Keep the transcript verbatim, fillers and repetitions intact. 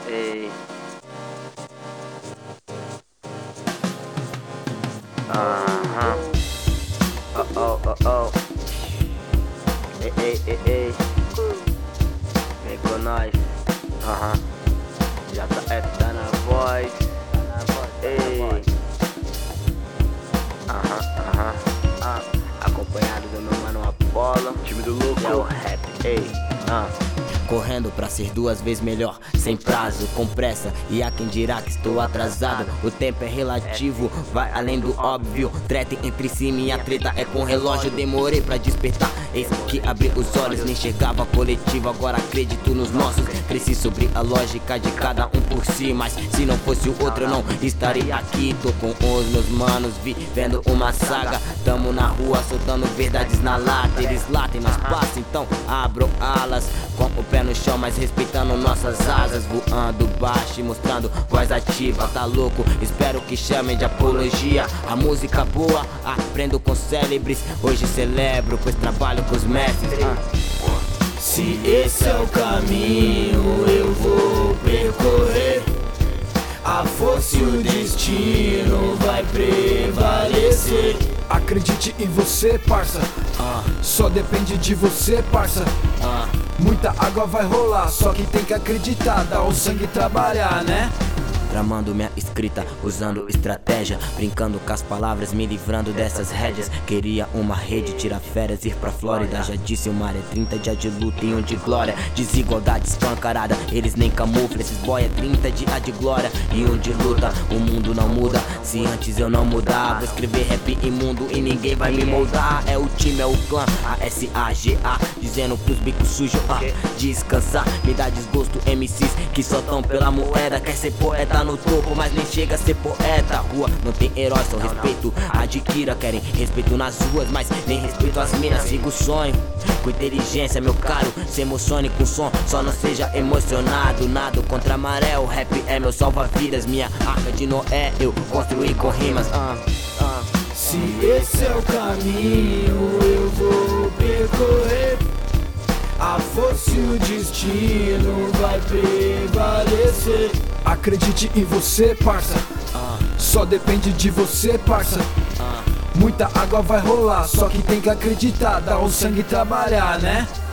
Ei. Aham. Oh, oh, oh, oh. Ei, ei, ei, ei. Vem com nós. Aham. Já tá, é, tá na voz. Ei. Aham, aham. Ah. Acompanhado do meu mano Apolo. Time do louco. É o rap. Ei. Ah. Correndo pra ser duas vezes melhor, sem prazo, com pressa, e há quem dirá que estou atrasado. O tempo é relativo, vai além do óbvio. Treta entre si, minha treta é com relógio. Demorei pra despertar, eis que abri os olhos. Nem enxergava coletivo, agora acredito nos nossos. Cresci sobre a lógica de cada um por si, mas se não fosse o outro eu não estaria aqui. Tô com os meus manos, vivendo uma saga. Tamo na rua, soltando verdades na lata. Eles latem, nós passa, então abro alas. Com o pé no chão, mas respeitando nossas asas. Voando baixo e mostrando voz ativa. Tá louco? Espero que chamem de apologia. A música boa, aprendo com célebres. Hoje celebro, pois trabalho com os mestres. ah. Se esse é o caminho, eu vou percorrer. A força e o destino vai prevalecer. Acredite em você, parça. Ah. Só depende de você, parça. Ah. Muita água vai rolar, só que tem que acreditar, dar o sangue e trabalhar, né? Tramando minha escrita, usando estratégia, brincando com as palavras, me livrando dessas rédeas. Queria uma rede, tirar férias, ir pra Flórida. Já disse o mar é trinta dias de luta e um de glória. Desigualdade escancarada, eles nem camuflam. Esses boy é trinta dias de glória e um de luta. O mundo não muda, se antes eu não mudar. Vou escrever rap imundo e ninguém vai me moldar. É o time, é o clã, A S A G A, dizendo pros bicos sujos, ah, descansar. Me dá desgosto M Cs que só tão pela moeda. Quer ser poeta no topo, mas nem chega a ser poeta. Rua não tem herói, só respeito adquira. Querem respeito nas ruas, mas nem respeito às minas. Sigo o sonho com inteligência, meu caro. Se emocione com som, só não seja emocionado. Nado contra a maré, o rap é meu salva-vidas. Minha arca de Noé eu construí com rimas. ah, ah. Se esse é o caminho, eu vou percorrer. A força e o destino vai prevalecer. Acredite em você, parça. Ah. Só depende de você, parça. Ah. Muita água vai rolar, só que tem que acreditar, dar o sangue e trabalhar, né?